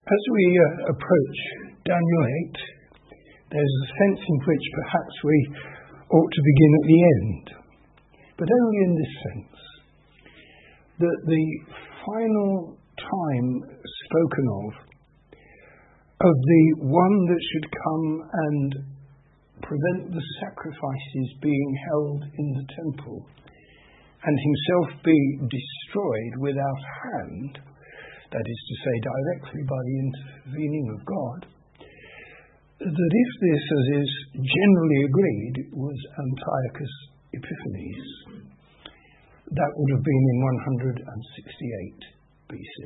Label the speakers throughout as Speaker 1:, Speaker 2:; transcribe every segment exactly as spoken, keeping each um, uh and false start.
Speaker 1: As we uh, approach Daniel eight, there's a sense in which perhaps we ought to begin at the end, but only in this sense, that the final time spoken of, of the one that should come and prevent the sacrifices being held in the temple and himself be destroyed without hand, that is to say, directly by the intervening of God, that if this, as is generally agreed, was Antiochus Epiphanes, that would have been in one hundred sixty-eight B C.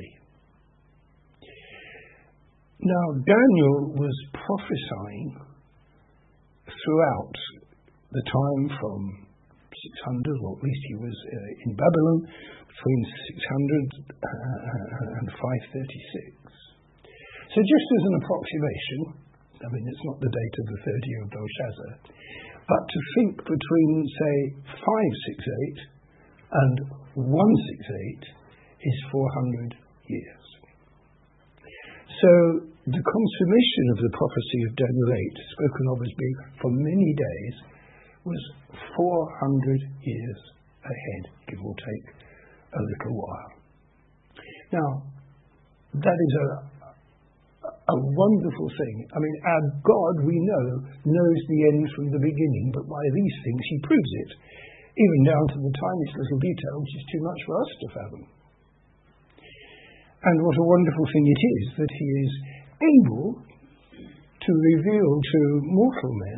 Speaker 1: Now, Daniel was prophesying throughout the time from six hundred, or at least he was uh, in Babylon, between six hundred and five thirty-six. So just as an approximation, I mean, it's not the date of the third year of Belshazzar, but to think between, say, five sixty-eight and one sixty-eight is four hundred years. So the consummation of the prophecy of Daniel eight, spoken of as being for many days, was four hundred years ahead, give or take a little while. Now, that is a, a wonderful thing. I mean, our God, we know, knows the end from the beginning, but by these things he proves it, even down to the tiniest little detail, which is too much for us to fathom. And what a wonderful thing it is that he is able to reveal to mortal men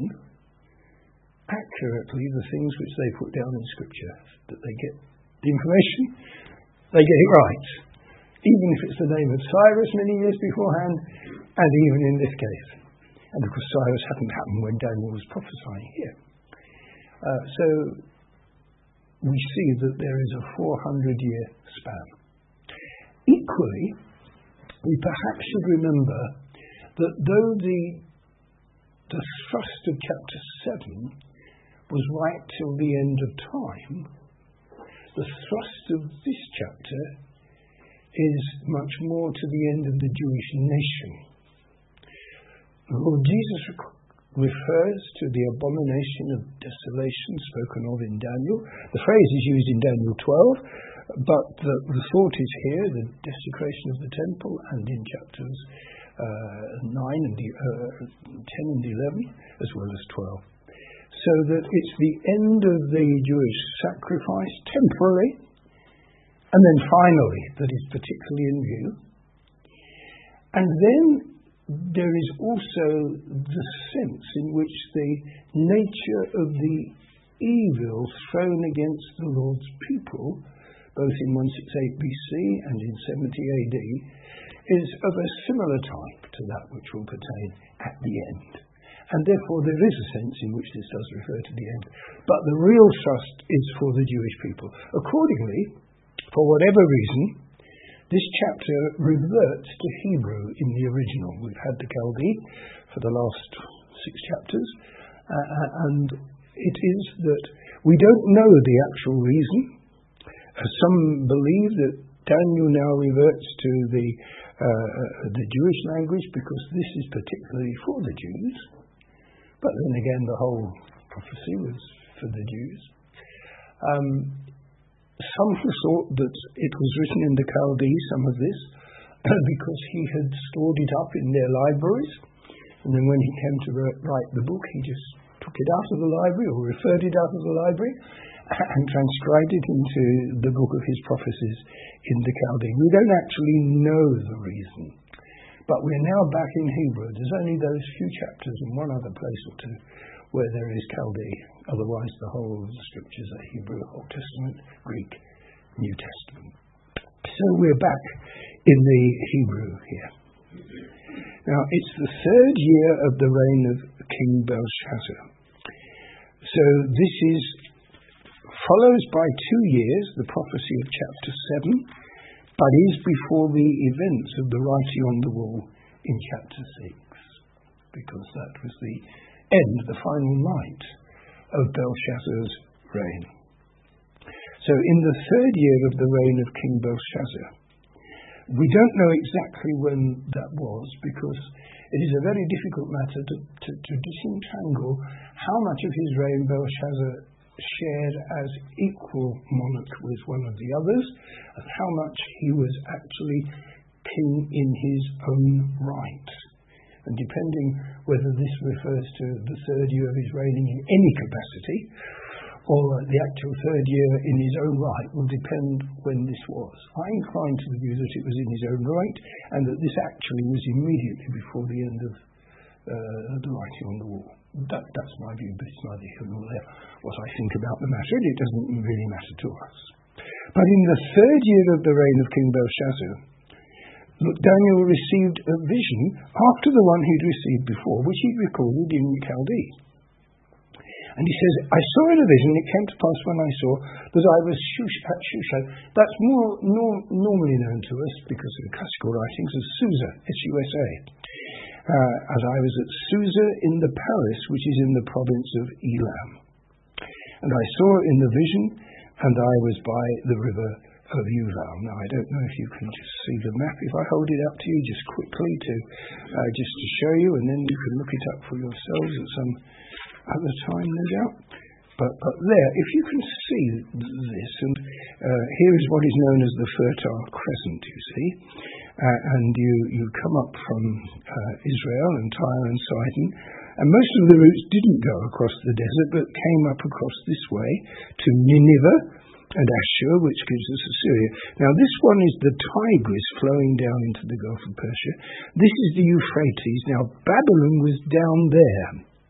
Speaker 1: accurately the things which they put down in Scripture, that they get the information, they get it right, even if it's the name of Cyrus many years beforehand, and even in this case. And of course Cyrus hadn't happened when Daniel was prophesying here. Uh, so we see that there is a four hundred year span. Equally, we perhaps should remember that though the, the thrust of chapter seven was right till the end of time, the thrust of this chapter is much more to the end of the Jewish nation. The Lord Jesus refers to the abomination of desolation spoken of in Daniel. The phrase is used in Daniel twelve, but the, the thought is here, the desecration of the temple, and in chapters uh, nine and uh, ten and eleven, as well as twelve. So that it's the end of the Jewish sacrifice, temporarily, and then finally, that is particularly in view. And then there is also the sense in which the nature of the evil thrown against the Lord's people, both in one sixty-eight B C and in seventy A D, is of a similar type to that which will pertain at the end. And therefore there is a sense in which this does refer to the end. But the real thrust is for the Jewish people. Accordingly, for whatever reason, this chapter reverts to Hebrew in the original. We've had the Chaldee for the last six chapters, uh, and it is that we don't know the actual reason. Uh, some believe that Daniel now reverts to the uh, the Jewish language because this is particularly for the Jews. But then again, the whole prophecy was for the Jews. Um, some thought that it was written in the Chaldee, some of this, because he had stored it up in their libraries, and then when he came to write the book, he just took it out of the library, or referred it out of the library, and transcribed it into the book of his prophecies in the Chaldee. We don't actually know the reason, but we're now back in Hebrew. There's only those few chapters and one other place or two where there is Chaldee. Otherwise, the whole of the Scriptures are Hebrew, Old Testament, Greek, New Testament. So we're back in the Hebrew here. Now, it's the third year of the reign of King Belshazzar. So this is follows by two years the prophecy of chapter seven, but is before the events of the writing on the wall in chapter six, because that was the end, the final night of Belshazzar's reign. So in the third year of the reign of King Belshazzar, We don't know exactly when that was, because it is a very difficult matter to, to, to disentangle how much of his reign Belshazzar shared as equal monarch with one of the others, and how much he was actually king in his own right. And depending whether this refers to the third year of his reigning in any capacity, or the actual third year in his own right, will depend when this was. I incline to the view that it was in his own right, and that this actually was immediately before the end of uh, the writing on the wall. That, that's my view, but it's neither here nor there what I think about the matter, and it doesn't really matter to us. But in the third year of the reign of King Belshazzar, look, Daniel received a vision after the one he'd received before, which he'd recorded in Chaldee. And he says, I saw in a vision, it came to pass when I saw, that I was Shush, at Shushan. That's more nor, normally known to us, because of the classical writings, as Susa, S U S A. Uh, as I was at Susa in the palace, which is in the province of Elam. And I saw in the vision, and I was by the river of Uval. Now, I don't know if you can just see the map. If I hold it up to you just quickly to uh, just to show you, and then you can look it up for yourselves at some other time, no doubt. But, but there, if you can see this, and uh, here is what is known as the Fertile Crescent, you see, uh, and you, you come up from uh, Israel and Tyre and Sidon, and most of the routes didn't go across the desert, but came up across this way to Nineveh and Ashur, which gives us Assyria. Now, this one is the Tigris flowing down into the Gulf of Persia. This is the Euphrates. Now, Babylon was down there.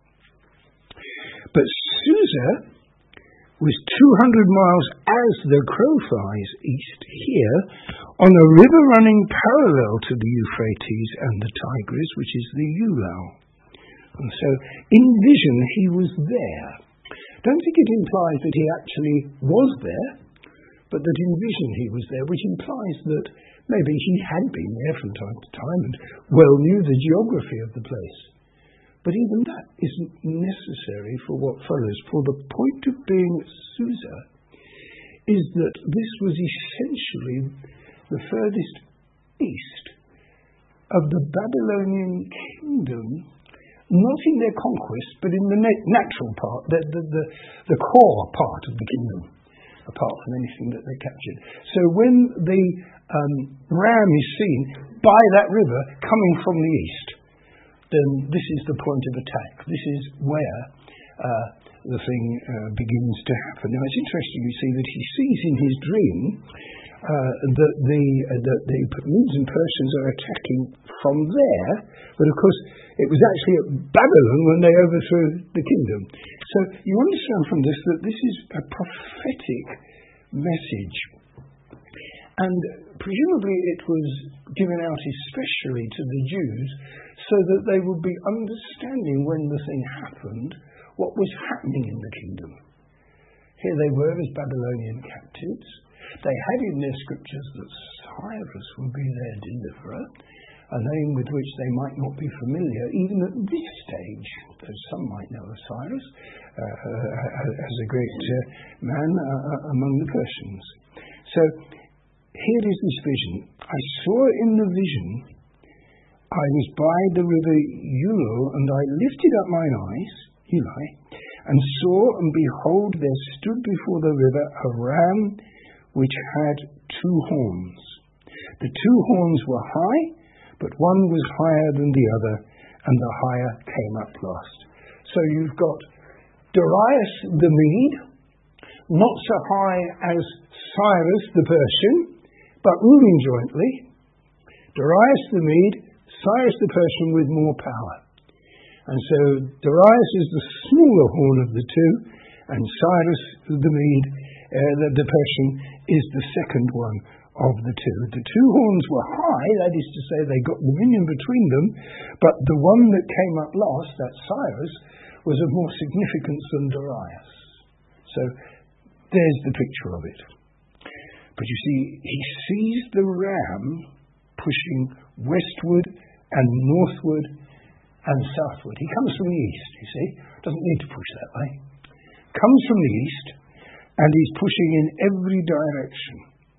Speaker 1: But Susa was two hundred miles as the crow flies east here, on a river running parallel to the Euphrates and the Tigris, which is the Ulal. And so, in vision, he was there. Don't think it implies that he actually was there, but that in vision he was there, which implies that maybe he had been there from time to time and well knew the geography of the place. But even that isn't necessary for what follows. For the point of being at Susa is that this was essentially the furthest east of the Babylonian kingdom, not in their conquest, but in the nat- natural part, the, the, the, the core part of the kingdom, apart from anything that they captured. So when the um, ram is seen by that river coming from the east, then this is the point of attack. This is where uh, the thing uh, begins to happen. Now, it's interesting, you see, that he sees in his dream uh, that the uh, that the Medes and Persians are attacking from there, but of course it was actually at Babylon when they overthrew the kingdom. So you understand from this that this is a prophetic message. And presumably it was given out especially to the Jews so that they would be understanding when the thing happened what was happening in the kingdom. Here they were as Babylonian captives. They had in their scriptures that Cyrus would be their deliverer, a name with which they might not be familiar even at this stage, though some might know of Cyrus uh, as a great uh, man uh, among the Persians. So here is this vision. I saw in the vision, I was by the river Ulal, and I lifted up mine eyes, Eli, and saw, and behold, there stood before the river a ram which had two horns. The two horns were high, but one was higher than the other, and the higher came up last. So you've got Darius the Mede, not so high as Cyrus the Persian, but ruling jointly. Darius the Mede, Cyrus the Persian with more power. And so Darius is the smaller horn of the two, and Cyrus the Mede, uh, the, the Persian, is the second one of the two. The two horns were high, that is to say they got dominion between them, but the one that came up last, that Cyrus, was of more significance than Darius. So there's the picture of it. But you see, he sees the ram pushing westward and northward and southward. He comes from the east, you see. Doesn't need to push that way. Comes from the east, and he's pushing in every direction.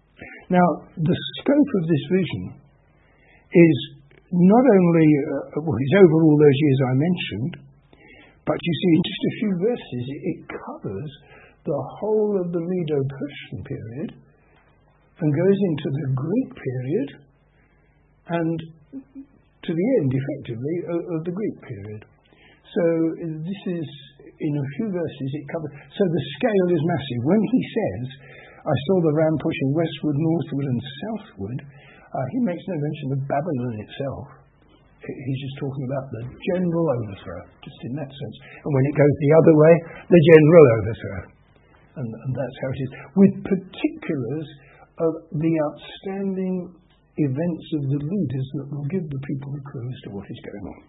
Speaker 1: Now, the scope of this vision is not only, uh, well, it's over all those years I mentioned, but you see, in just a few verses, it covers the whole of the Medo-Persian period and goes into the Greek period and to the end, effectively, of, of the Greek period. So this is, in a few verses, it covers. So the scale is massive. When he says, I saw the ram pushing westward, northward, and southward, uh, he makes no mention of Babylon itself. He's just talking about the general overthrow, just in that sense. And when it goes the other way, the general overthrow. And, and that's how it is. With particulars of the outstanding events of the leaders that will give the people a clue as to what is going on.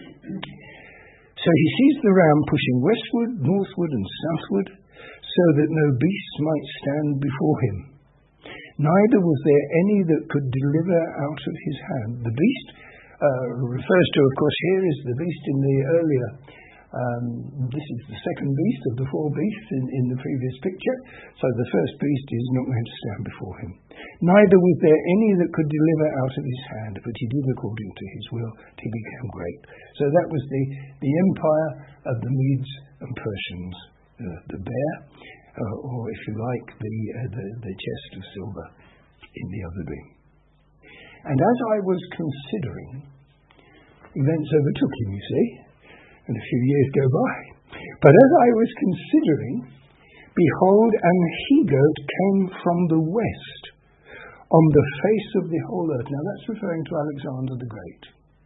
Speaker 1: So he sees the ram pushing westward, northward, and southward, so that no beast might stand before him. Neither was there any that could deliver out of his hand. The beast uh, refers to, of course, here is the beast in the earlier. Um, this is the second beast of the four beasts in, in the previous picture. So the first beast is not going to stand before him. Neither was there any that could deliver out of his hand, but he did according to his will. He became great. So that was the, the empire of the Medes and Persians, uh, the bear, uh, or if you like, the, uh, the the chest of silver in the other dream. And as I was considering, events overtook him, you see, and a few years go by. But as I was considering, behold, an he-goat came from the west on the face of the whole earth. Now that's referring to Alexander the Great.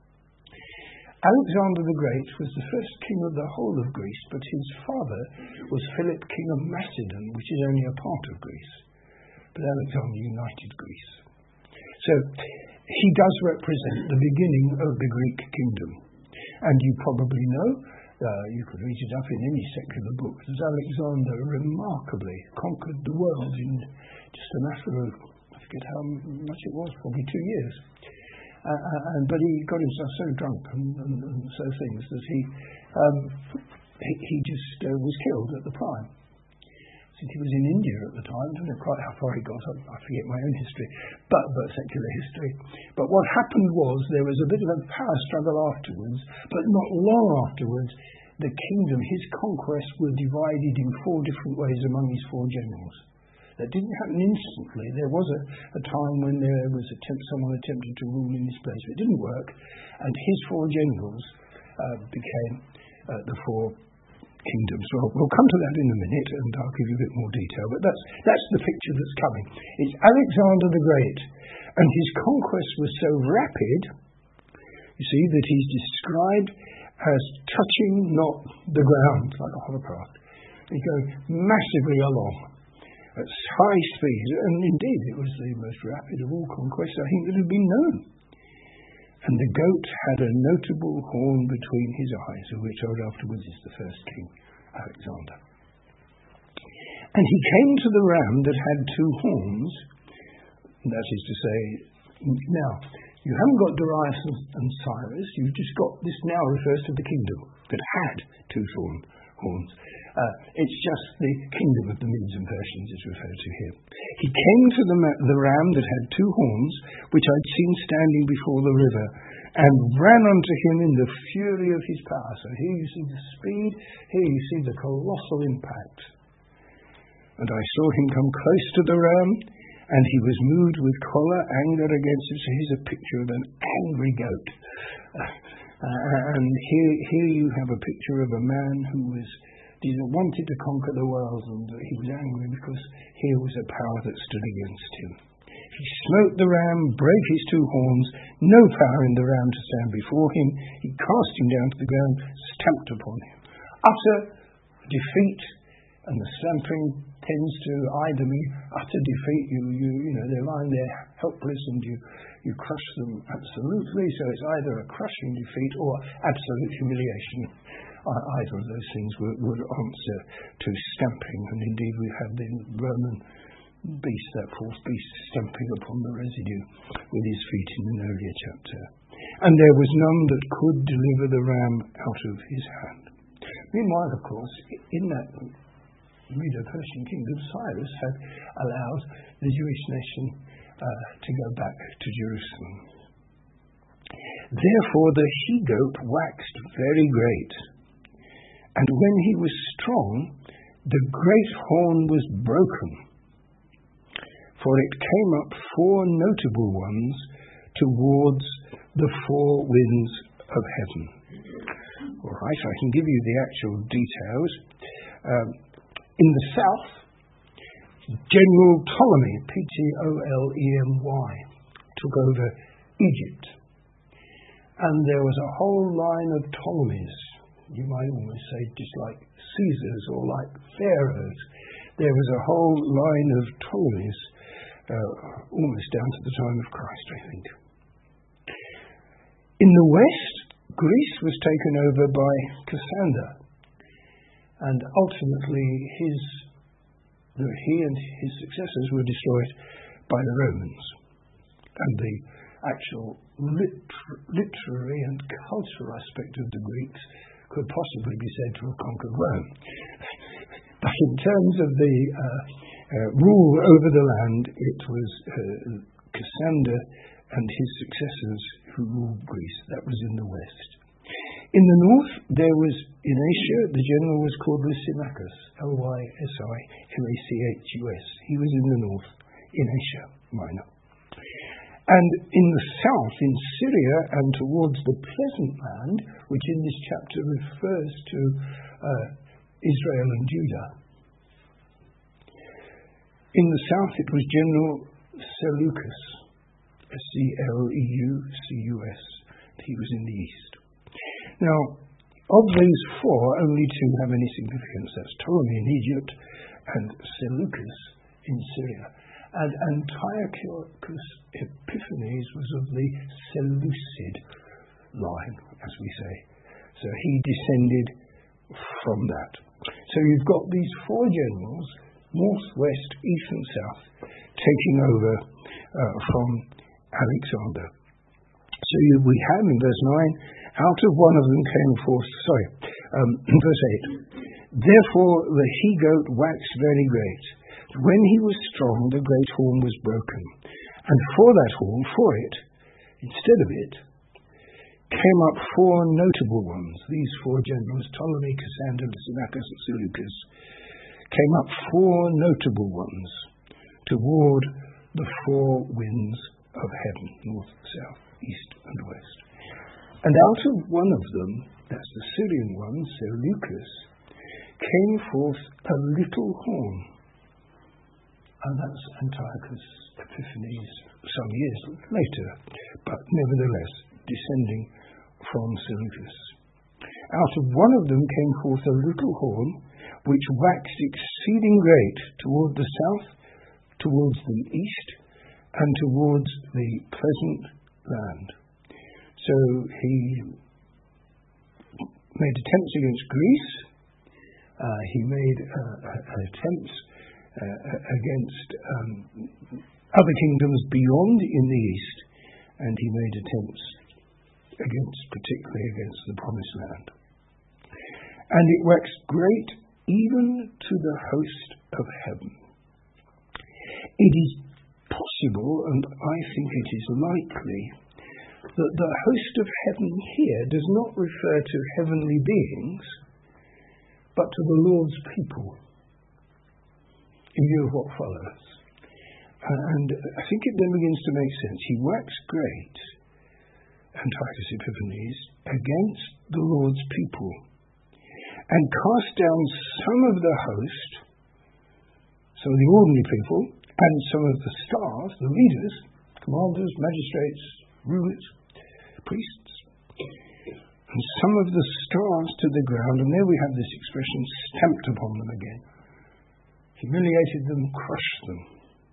Speaker 1: Alexander the Great was the first king of the whole of Greece, but his father was Philip, king of Macedon, which is only a part of Greece. But Alexander united Greece. So he does represent the beginning of the Greek kingdom. And you probably know, uh, you could read it up in any secular book, that Alexander remarkably conquered the world in just a matter of, I forget how much it was, probably two years. Uh, and but he got himself so drunk and, and, and so things that he um, he, he just uh, was killed at the prime. I think he was in India at the time. I don't know quite how far he got. I, I forget my own history, but but secular history. But what happened was there was a bit of a power struggle afterwards, but not long afterwards, the kingdom, his conquests, were divided in four different ways among his four generals. That didn't happen instantly. There was a, a time when there was attempt, someone attempted to rule in his place, but it didn't work. And his four generals uh, became uh, the four kingdoms. Well, we'll come to that in a minute, and I'll give you a bit more detail. But that's that's the picture that's coming. It's Alexander the Great, and his conquest was so rapid, you see, that he's described as touching not the ground, like a hovercraft. He's going massively along at high speed, and indeed it was the most rapid of all conquests, I think, that had been known. And the goat had a notable horn between his eyes, of which afterwards is the first king, Alexander. And he came to the ram that had two horns, that is to say, now, you haven't got Darius and, and Cyrus, you've just got, this now refers to the kingdom that had two horn, horns. Uh, it's just the kingdom of the Medes and Persians is referred to here. He came to the, the ram that had two horns, which I'd seen standing before the river, and ran unto him in the fury of his power. So here you see the speed, here you see the colossal impact. And I saw him come close to the ram, and he was moved with choler, anger against him. So here's a picture of an angry goat. Uh, and here, here you have a picture of a man who was He wanted to conquer the world, and he was angry because here was a power that stood against him. He smote the ram, brake his two horns, no power in the ram to stand before him. He cast him down to the ground, stamped upon him. Utter defeat, and the stamping tends to either mean utter defeat. You, you, you know, they're lying there helpless, and you, you crush them absolutely. So it's either a crushing defeat or absolute humiliation. Either of those things would, would answer to stamping, and indeed we have the Roman beast, that fourth beast, stamping upon the residue with his feet in an earlier chapter. And there was none that could deliver the ram out of his hand. Meanwhile, of course, in that Medo-Persian kingdom, Cyrus had allowed the Jewish nation uh, to go back to Jerusalem. Therefore the he-goat waxed very great, and when he was strong, the great horn was broken, for it came up four notable ones towards the four winds of heaven. All right, I can give you the actual details. Um, in the south, General Ptolemy, P T O L E M Y, took over Egypt. And there was a whole line of Ptolemies. You might almost say just like Caesars or like pharaohs. There was a whole line of Ptolemies, uh, almost down to the time of Christ, I think. In the west, Greece was taken over by Cassander, and ultimately his, he and his successors were destroyed by the Romans. And the actual liter- literary and cultural aspect of the Greeks could possibly be said to have conquered Rome. But in terms of the uh, uh, rule over the land, it was uh, Cassander and his successors who ruled Greece. That was in the west. In the north, there was, in Asia, the general was called Lysimachus, L Y S I M A C H U S. He was in the north, in Asia Minor. And in the south, in Syria and towards the pleasant land, which in this chapter refers to uh, Israel and Judah. In the south, it was General Seleucus, S E L E U C U S. He was in the east. Now, of these four, only two have any significance. That's Ptolemy in Egypt and Seleucus in Syria. And Antiochus Epiphanes was of the Seleucid line, as we say. So he descended from that. So you've got these four generals, north, west, east and south, taking over uh, from Alexander. So you, we have in verse nine, out of one of them came forth, sorry, um, verse eight, therefore the he-goat waxed very great. When he was strong, the great horn was broken. And for that horn, for it, instead of it, came up four notable ones. These four generals, Ptolemy, Cassander, Lysimachus, and Seleucus, came up four notable ones toward the four winds of heaven, north, south, east, and west. And out of one of them, that's the Syrian one, Seleucus, came forth a little horn. And that's Antiochus Epiphanes some years later, but nevertheless descending from Seleucus. Out of one of them came forth a little horn, which waxed exceeding great toward the south, towards the east, and towards the pleasant land. So he made attempts against Greece. Uh, he made uh, attempts Uh, against um, other kingdoms beyond in the east, and he made attempts against, particularly against the Promised Land. And it waxed great even to the host of heaven. It is possible, and I think it is likely, that the host of heaven here does not refer to heavenly beings, but to the Lord's people, in view of what follows. And I think it then begins to make sense. He waxed great, Antiochus Epiphanes, against the Lord's people, and cast down some of the host, some of the ordinary people, and some of the stars, the leaders, commanders, magistrates, rulers, priests, and some of the stars to the ground. And there we have this expression, stamped upon them again. Humiliated them, crushed them.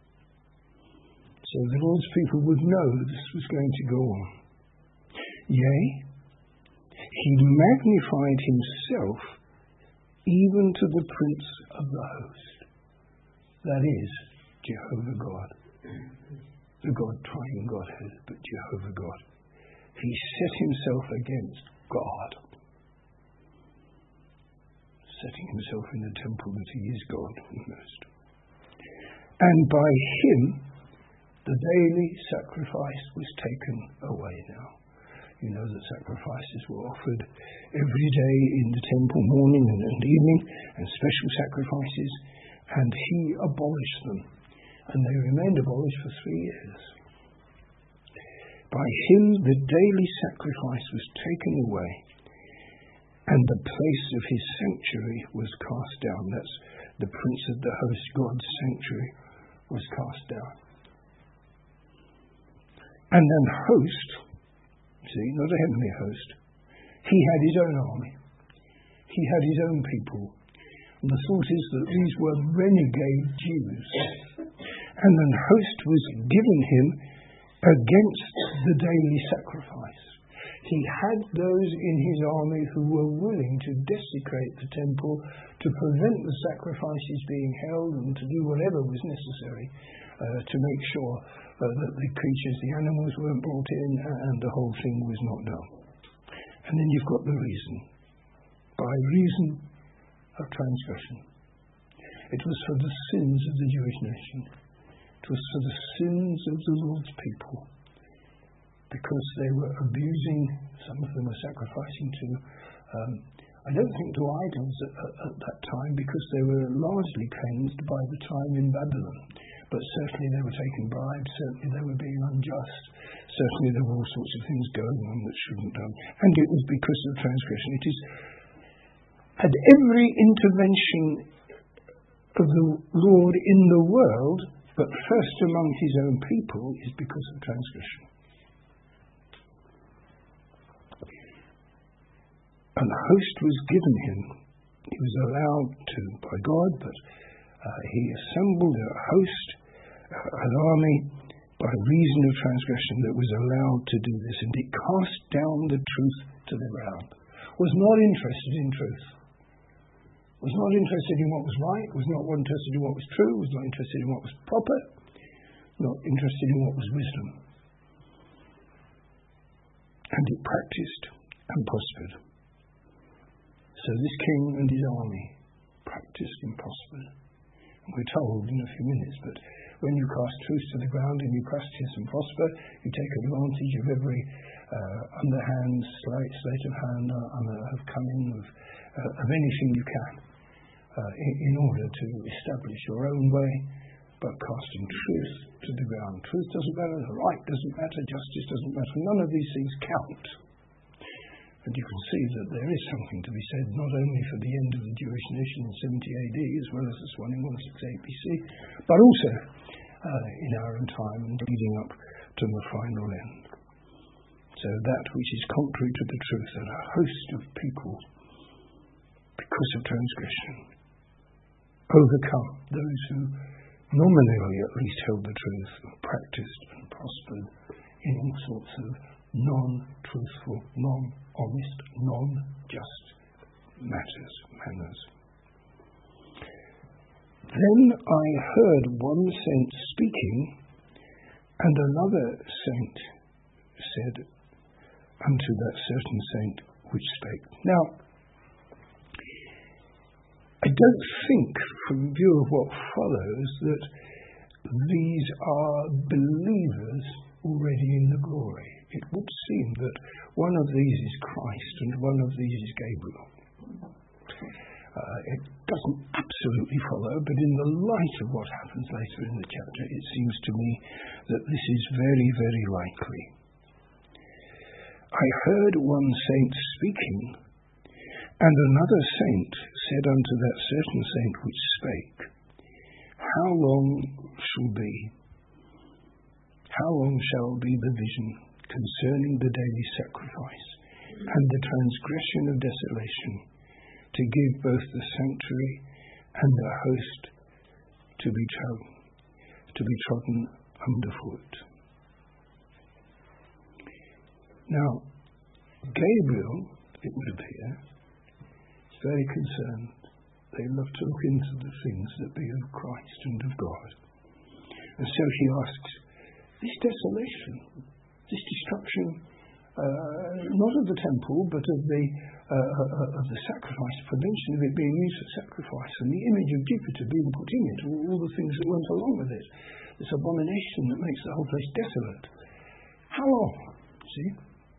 Speaker 1: So the Lord's people would know this was going to go on. Yea, he magnified himself even to the prince of the host. That is, Jehovah God. The God triune Godhead, but Jehovah God. He set himself against God, setting himself in the temple that he is God almost. And by him The daily sacrifice was taken away now. You know that sacrifices were offered every day in the temple, morning and, and evening, and special sacrifices, and he abolished them, and they remained abolished for three years. By him the daily sacrifice was taken away, and the place of his sanctuary was cast down. That's the Prince of the Host, God's sanctuary, was cast down. And an host, see, not a heavenly host, he had his own army. He had his own people. And the thought is that these were renegade Jews. And an host was given him against the daily sacrifice. He had those in his army who were willing to desecrate the temple, to prevent the sacrifices being held, and to do whatever was necessary uh, to make sure uh, that the creatures, the animals, weren't brought in, and the whole thing was not done. And then you've got the reason. By reason of transgression. It was for the sins of the Jewish nation. It was for the sins of the Lord's people. Because they were abusing, some of them were sacrificing to, um, I don't think to idols at, at, at that time, because they were largely cleansed by the time in Babylon. But certainly they were taking bribes, certainly they were being unjust, certainly there were all sorts of things going on that shouldn't have done. And it was because of transgression. It is at every intervention of the Lord in the world, but first among his own people, is because of transgression. And the host was given him. He was allowed to by God, but uh, he assembled a host, uh, an army, by reason of transgression that was allowed to do this. And it cast down the truth to the ground. Was not interested in truth. Was not interested in what was right. Was not interested in what was true. Was not interested in what was proper. Not interested in what was wisdom. And it practiced and prospered. So this king and his army practiced and prospered. And we're told in a few minutes, but when you cast truth to the ground and you practice and prosper, you take advantage of every uh, underhand, sleight, sleight of hand, uh, of cunning, of, uh, of anything you can, uh, in, in order to establish your own way, but casting truth to the ground. Truth doesn't matter, the right doesn't matter, justice doesn't matter. None of these things count. And you can see that there is something to be said, not only for the end of the Jewish nation in seventy A D, as well as this one in one sixty-eight B C, but also uh, in our own time and leading up to the final end. So that which is contrary to the truth, that a host of people, because of transgression, overcome those who nominally at least held the truth, and practiced and prospered in all sorts of non-truthful, non-honest, non-just matters, manners. Then I heard one saint speaking, and another saint said unto that certain saint which spake. Now, I don't think, from view of what follows, that these are believers already in the glory. It would seem that one of these is Christ and one of these is Gabriel. Uh, it doesn't absolutely follow, but in the light of what happens later in the chapter, it seems to me that this is very, very likely. I heard one saint speaking, and another saint said unto that certain saint which spake, How long shall be? How long shall be the vision concerning the daily sacrifice and the transgression of desolation, to give both the sanctuary and the host to be trodden, to be trodden underfoot? Now, Gabriel, it would appear, is very concerned. They love to look into the things that be of Christ and of God. And so he asks, this desolation, this destruction uh, not of the temple, but of the uh, uh, of the sacrifice, prevention of it being used for sacrifice, and the image of Jupiter being put in it, all, all the things that went along with it. This abomination that makes the whole place desolate. How long? See?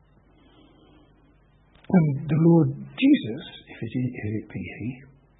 Speaker 1: And the Lord Jesus, if it, is, if it be He,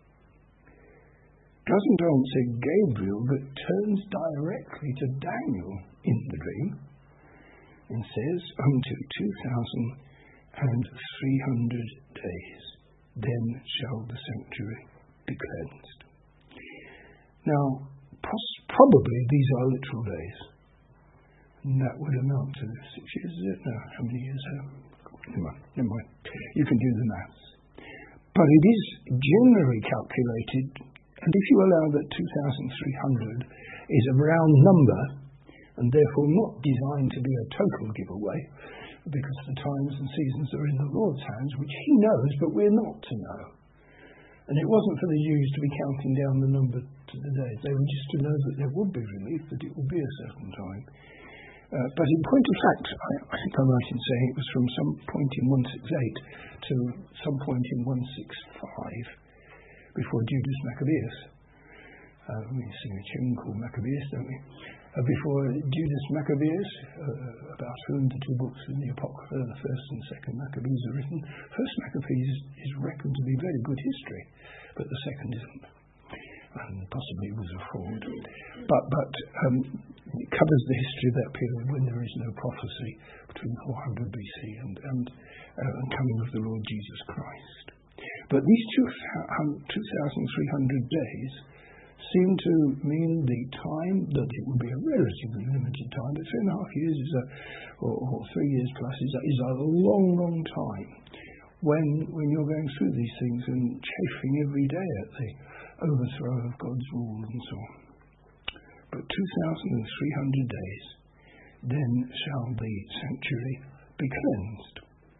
Speaker 1: doesn't answer Gabriel, but turns directly to Daniel in the dream and says, unto two thousand three hundred days, then shall the sanctuary be cleansed. Now, pos- probably these are literal days. And that would amount to six years, is it? No, how many years? Um, never mind, never mind. You can do the maths. But it is generally calculated, and if you allow that two thousand three hundred is a round number, and therefore not designed to be a total giveaway, because the times and seasons are in the Lord's hands, which He knows, but we're not to know. And it wasn't for the Jews to be counting down the number to the days. They were just to know that there would be relief, that it would be a certain time. Uh, but in point of fact, I, I think I'm right in saying it was from some point in one sixty-eight to some point in one sixty-five, before Judas Maccabeus. Uh, we sing a tune called Maccabeus, don't we? Uh, before Judas Maccabeus, uh, about whom the two books in the Apocrypha, the first and second Maccabees, are written. First Maccabees is reckoned to be very good history, but the second isn't. And possibly was a fraud. But, but um, it covers the history of that period when there is no prophecy between four hundred B C and, and uh, the coming of the Lord Jesus Christ. But these two thousand three hundred days seem to mean the time that it would be a relatively limited time, but three and a half years is a, or, or three years plus is a, is a long, long time when when you're going through these things and chafing every day at the overthrow of God's rule and so on. But two thousand three hundred days, then shall the sanctuary be cleansed.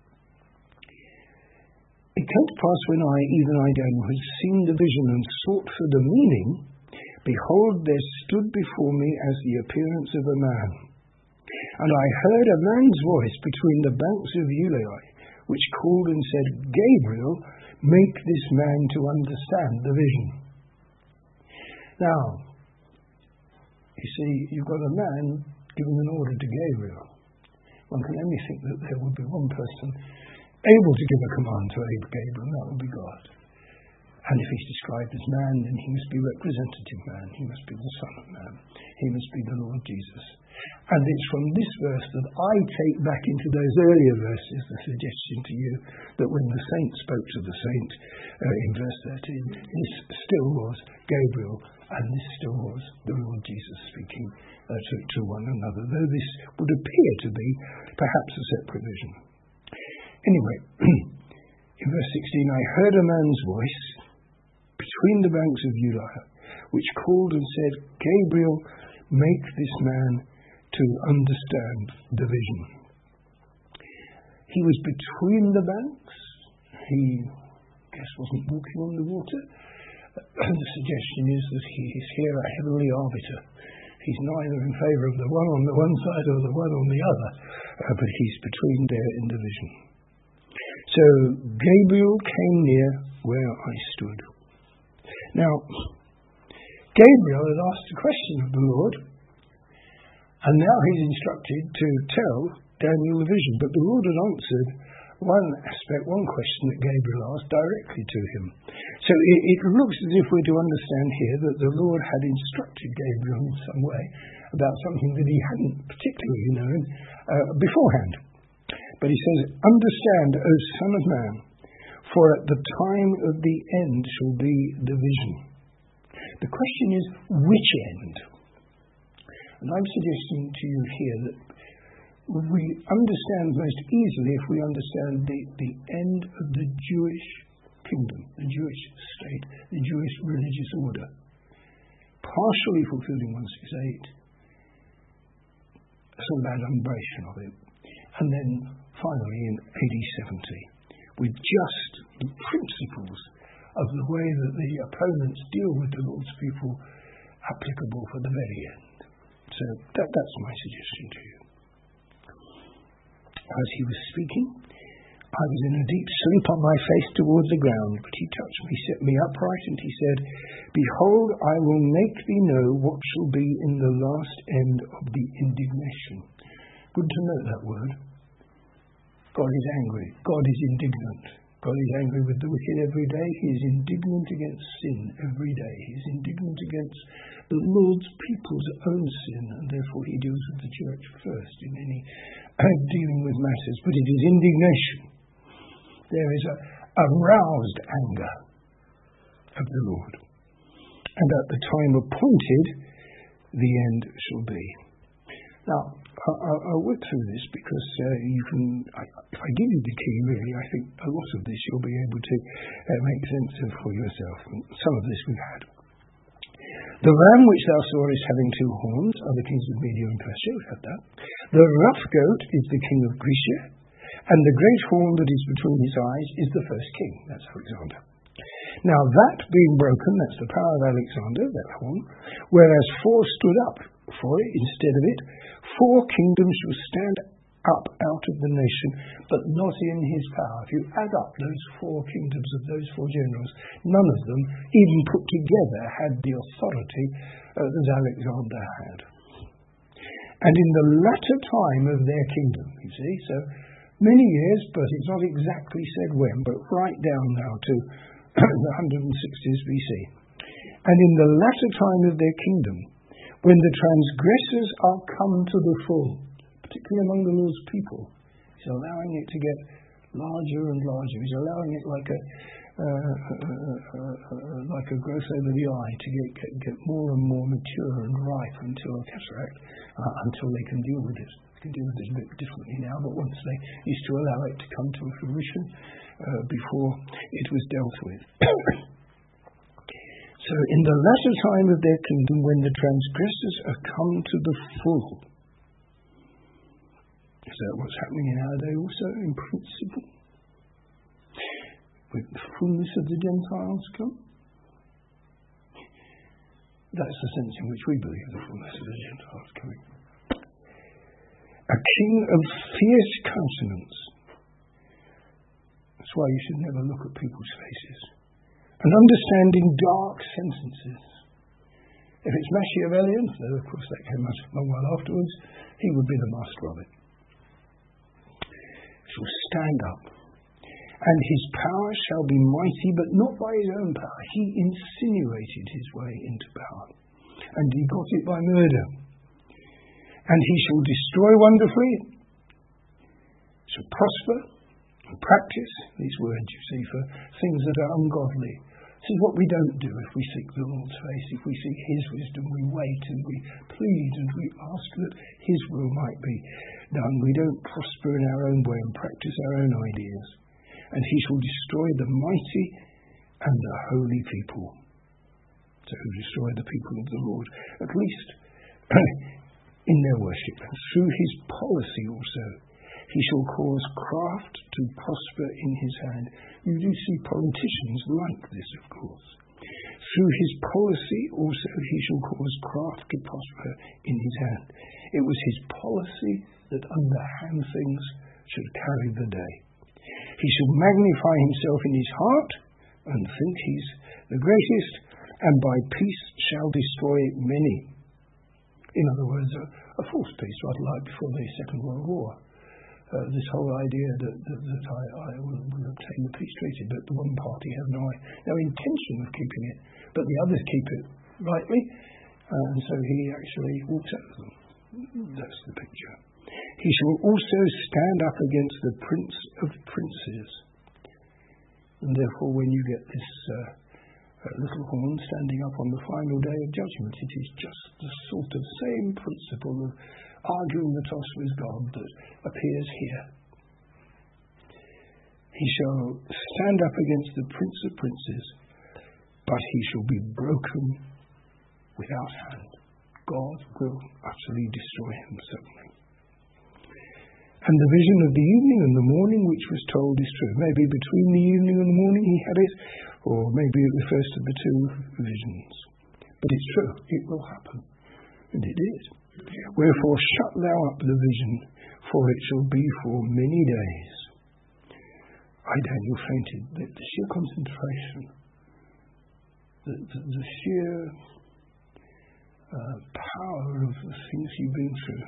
Speaker 1: It came to pass when I, even I, Daniel, had seen the vision and sought for the meaning, behold, there stood before me as the appearance of a man. And I heard a man's voice between the banks of Ulai, which called and said, Gabriel, make this man to understand the vision. Now, you see, you've got a man giving an order to Gabriel. One can only think that there would be one person able to give a command to Gabriel, and that would be God. And if he's described as man, then he must be representative man. He must be the Son of Man. He must be the Lord Jesus. And it's from this verse that I take back into those earlier verses the suggestion to you that when the saint spoke to the saint uh, in verse thirteen, this still was Gabriel, and this still was the Lord Jesus speaking uh, to, to one another, though this would appear to be perhaps a separate vision. Anyway, in verse sixteen, I heard a man's voice between the banks of Ulai, which called and said, Gabriel, make this man to understand the vision. He was between the banks. He, I guess, wasn't walking on the water. Uh, the suggestion is that he is here a heavenly arbiter. He's neither in favour of the one on the one side or the one on the other, uh, but he's between there in the vision. So Gabriel came near where I stood. Now, Gabriel had asked a question of the Lord, and now he's instructed to tell Daniel the vision. But the Lord had answered one aspect, one question that Gabriel asked directly to him. So it, it looks as if we're to understand here that the Lord had instructed Gabriel in some way about something that he hadn't particularly known uh, beforehand. But he says, understand, O Son of Man, for at the time of the end shall be the vision. The question is, which end? And I'm suggesting to you here that we understand most easily if we understand the, the end of the Jewish kingdom, the Jewish state, the Jewish religious order, partially fulfilled in one sixty-eight, some adumbration of it, and then finally in A D seventy, with just the principles of the way that the opponents deal with the Lord's people applicable for the very end. So that, that's my suggestion to you. As he was speaking, I was in a deep sleep on my face toward the ground, but he touched me, set me upright, and he said, Behold, I will make thee know what shall be in the last end of the indignation. Good to note that word. God is angry. God is indignant. God is angry with the wicked every day. He is indignant against sin every day. He is indignant against the Lord's people's own sin, and therefore he deals with the church first in any uh, dealing with matters. But it is indignation. There is a, a roused anger of the Lord. And at the time appointed, the end shall be. Now, I'll, I'll work through this because uh, you can, I, if I give you the key, really, I think a lot of this you'll be able to uh, make sense of for yourself. And some of this we've had. The ram which thou sawest having two horns are the kings of Media and Persia. We've had that. The rough goat is the king of Grecia, and the great horn that is between his eyes is the first king. That's Alexander. Now that being broken, that's the power of Alexander, that horn, whereas four stood up for it instead of it, four kingdoms shall stand up out of the nation, but not in his power. If you add up those four kingdoms of those four generals, none of them, even put together, had the authority uh, that Alexander had. And in the latter time of their kingdom, you see, so many years, but it's not exactly said when, but right down now to the one hundred sixties B C. And in the latter time of their kingdom, when the transgressors are come to the full, particularly among the Lord's people, he's allowing it to get larger and larger. He's allowing it like a uh, uh, uh, uh, like a growth over the eye to get, get, get more and more mature and ripe until a cataract, uh, until they can deal with it. They can deal with it a bit differently now, but once they used to allow it to come to fruition, uh, before it was dealt with. So in the latter time of their kingdom, when the transgressors are come to the full. Is that what's happening in our day also, in principle? With the fullness of the Gentiles come? That's the sense in which we believe the fullness of the Gentiles coming. A king of fierce countenance. That's why you should never look at people's faces. And understanding dark sentences. If it's Machiavellian, though of course that came out a long while afterwards, he would be the master of it. He shall stand up, and his power shall be mighty, but not by his own power. He insinuated his way into power, and he got it by murder. And he shall destroy wonderfully, shall prosper, and practice, these words you see, for things that are ungodly. This is what we don't do if we seek the Lord's face. If we seek his wisdom, we wait and we plead and we ask that his will might be done. We don't prosper in our own way and practice our own ideas. And he shall destroy the mighty and the holy people. So destroy the people of the Lord, at least in their worship. And through his policy also, he shall cause craft to prosper in his hand. You do see politicians like this, of course. Through his policy also he shall cause craft to prosper in his hand. It was his policy that underhand things should carry the day. He shall magnify himself in his heart and think he's the greatest, and by peace shall destroy many. In other words, a, a false peace, rather like before the Second World War. Uh, this whole idea that, that, that I, I will, will obtain the peace treaty, but the one party has no, no intention of keeping it, but the others keep it rightly, uh, and so he actually walks over them. That's the picture. He shall also stand up against the prince of princes. And therefore, when you get this uh, uh, little horn standing up on the final day of judgment, it is just the sort of same principle of arguing the toss with God that appears here. He shall stand up against the prince of princes, but he shall be broken without hand. God will utterly destroy him suddenly. And the vision of the evening and the morning which was told is true. Maybe between the evening and the morning he had it, or maybe it was first of the two visions. But it's true, it will happen. And it did. Wherefore shut thou up the vision, for it shall be for many days. I, Daniel, fainted. The, the sheer concentration, the, the, the sheer uh, power of the things he'd been through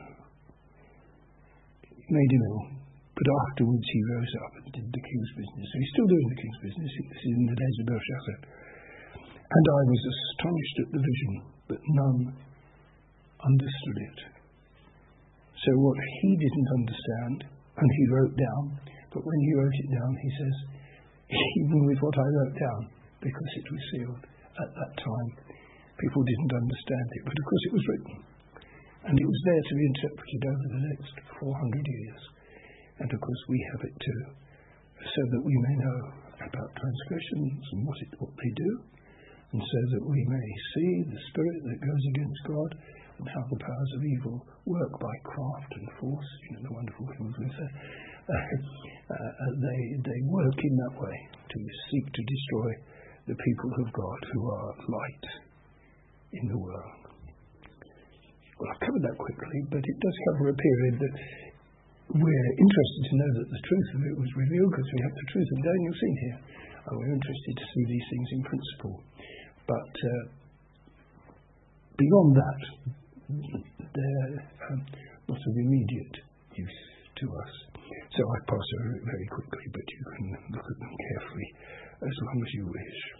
Speaker 1: made him ill. But afterwards he rose up and did the king's business. So he's still doing the king's business. This is in the days of Belshazzar. And I was astonished at the vision, but none understood it. So what he didn't understand, and he wrote down, but when he wrote it down, he says, even with what I wrote down, because it was sealed at that time, people didn't understand it. But of course it was written. And it was there to be interpreted over the next four hundred years. And of course we have it too, so that we may know about transgressions and what, it, what they do, and so that we may see the spirit that goes against God, and how the powers of evil work by craft and force. You know, the wonderful hymn of Luther. Uh, uh, they, they work in that way to seek to destroy the people of God who are light in the world. Well, I've covered that quickly, but it does cover a period that we're interested to know that the truth of it was revealed, because we have the truth of Daniel seen here, and we're interested to see these things in principle. But uh, beyond that, they're um, not of immediate use to us. So I pass over it very quickly, but you can look at them carefully as long as you wish.